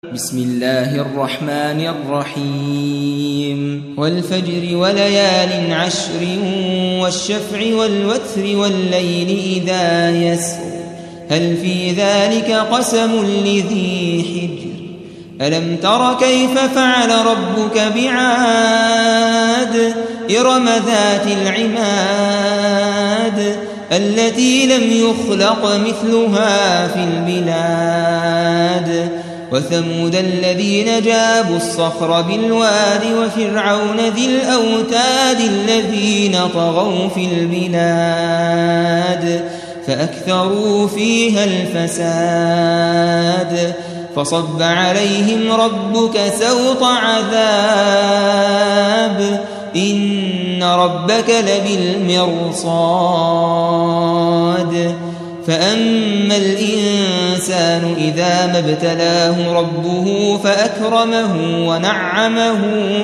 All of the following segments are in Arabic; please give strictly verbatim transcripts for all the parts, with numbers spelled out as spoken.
بسم الله الرحمن الرحيم والفجر وليال عشر والشفع والوتر والليل إذا يسر هل في ذلك قسم لذي حجر ألم تر كيف فعل ربك بعاد إرم ذات العماد التي لم يخلق مثلها في البلاد وثمود الذين جابوا الصخر بالواد وفرعون ذي الأوتاد الذين طغوا في البلاد فأكثروا فيها الفساد فصب عليهم ربك سوط عذاب إن ربك لبالمرصاد فأما الإنسان إذا ما ابتلاه ربه فأكرمه ونعمه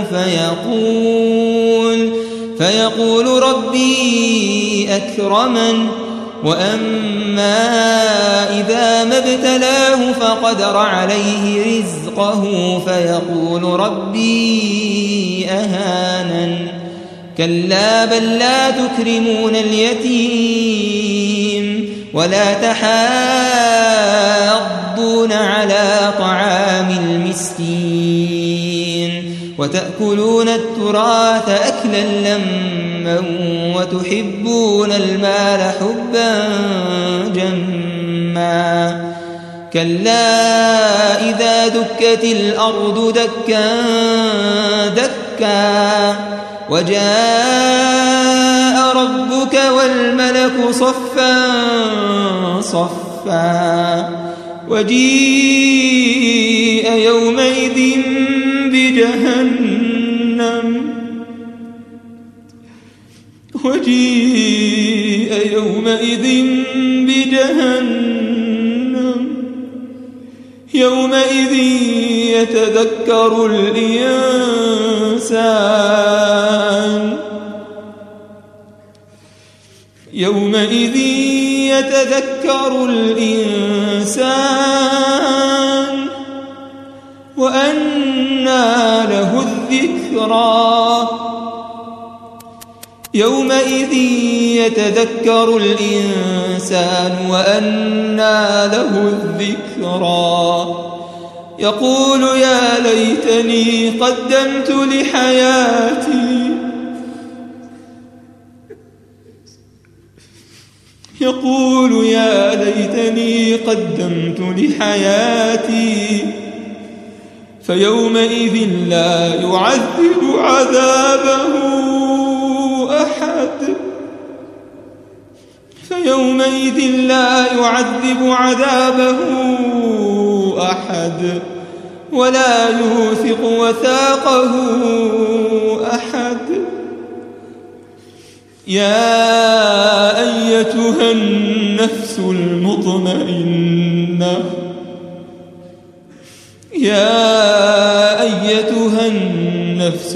فيقول فيقول ربي أكرمن وأما إذا ما ابتلاه فقدر عليه رزقه فيقول ربي أهانن كلا بل لا تكرمون اليتيم ولا تحاضون على طعام المسكين وتأكلون التراث أكلا لما وتحبون المال حبا جما كلا إذا دكت الأرض دكا دكا وجاء ربك والملك صفا صفا وجيء يومئذ بجهنم وجيء يومئذ بجهنم يومئذ يتذكر الإنسان يومئذ يتذكر الإنسان وأنى له الذكرى يومئذ يتذكر الإنسان وأنى له الذكرى يقول يا ليتني قدمت لحياتي يقول يا ليتني قدمت لحياتي فيومئذ لا يعذب عذابه أحد فيومئذ لا يعذب عذابه أحد ولا يوثق وثاقه أحد يا أيتها النفس المطمئنة يا أيتها النفس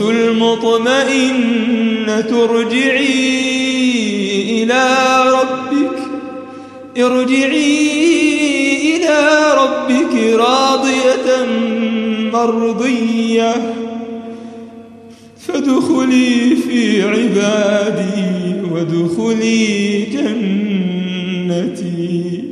المطمئنة ارجعي إلى ربك ارجعي إلى ربك راضية مرضية فادخلي في عبادي وادخلي جنتي.